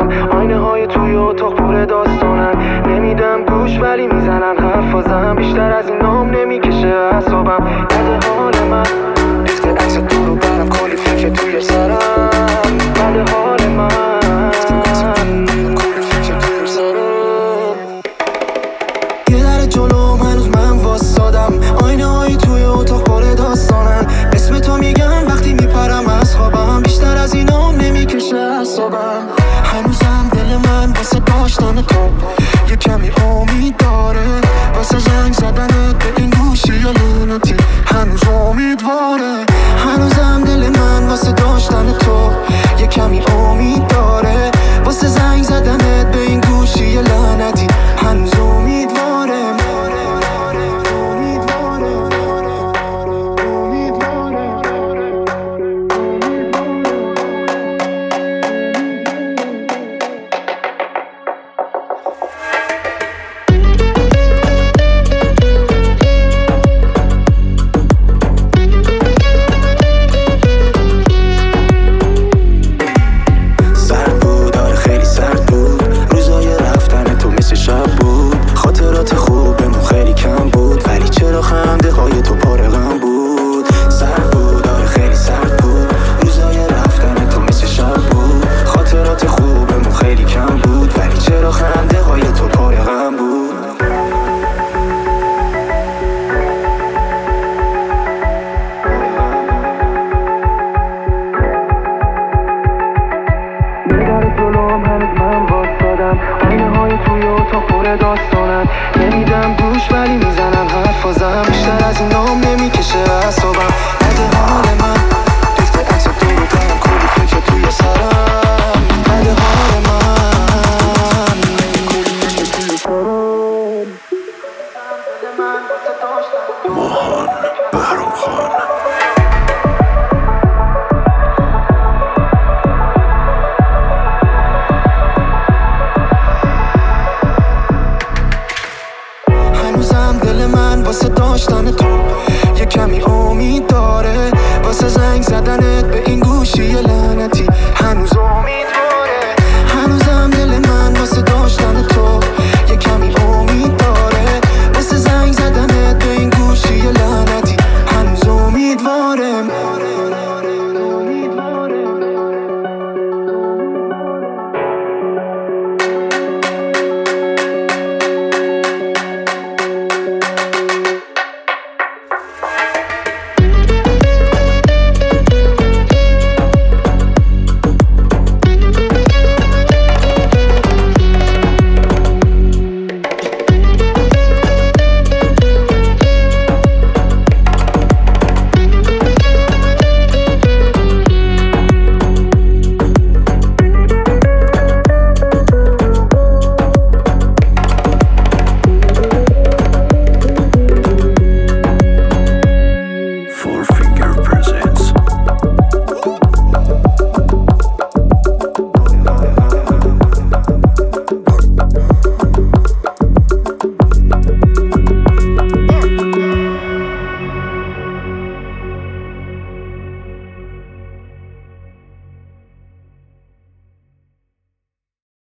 صدم، آینه های توی اتاق پر داستانن. نمیدم گوش ولی میزنن حرفازم، بیشتر از این نام نمیکشه اعصابم. بده حال من ریخته عکس تو رو برم، کلی فکر توی سرم. بده حال من ریخته عکس تو رو کلی فکر توی سرم. یه در جلوم هنوز من واسادم، آینه های توی اتاق پر داستانن. اسم تو میگم وقتی میپرم از خوابم، بیشتر از این نام نمیکشه اعصابم. هنوزم دل من واسه داشتن تو یه کمی امید داره، واسه زنگ زدنت به این گوشی یا لعنتی هنوز امیدواره. هنوزم دل من واسه داشتن تو یه کمی امید داره، واسه زنگ زدنت به این گوشی یا لعنتی هنوز امیدواره. داستانن نمیدم گوش ولی میزنن حرفازم، بیشتر از این نام نمیکشه اعصابم. بده حال من ریخته عکس تو رو برم، کلی فکر توی سرم. بده حال من کلی فکر توی سرم. ماهان بهرام خان. واسه داشتن تو یه کمی امید داره، واسه زنگ زدنت به این گوشی لعنتی هنوز